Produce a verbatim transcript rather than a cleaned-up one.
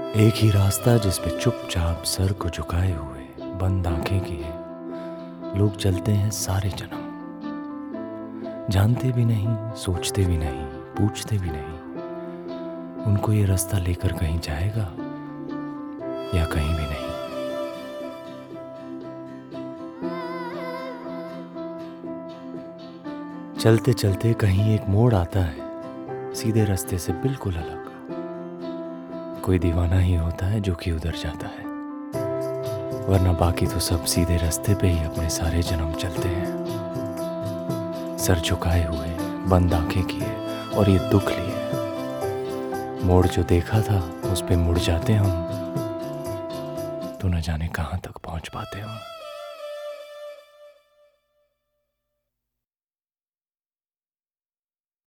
एक ही रास्ता जिस पे चुपचाप सर को झुकाए हुए बंद आंखें किए लोग चलते हैं सारे जन्म। जानते भी नहीं, सोचते भी नहीं, पूछते भी नहीं, उनको ये रास्ता लेकर कहीं जाएगा या कहीं भी नहीं। चलते चलते कहीं एक मोड़ आता है, सीधे रास्ते से बिल्कुल अलग। कोई दीवाना ही होता है जो कि उधर जाता है, वरना बाकी तो सब सीधे रास्ते पे ही अपने सारे जन्म चलते हैं। सर झुकाए हुए, बंद आंखें किए और ये दुख लिए। मोड़ जो देखा था उस पे मुड़ जाते हम, तो न जाने कहाँ तक पहुँच पाते हम।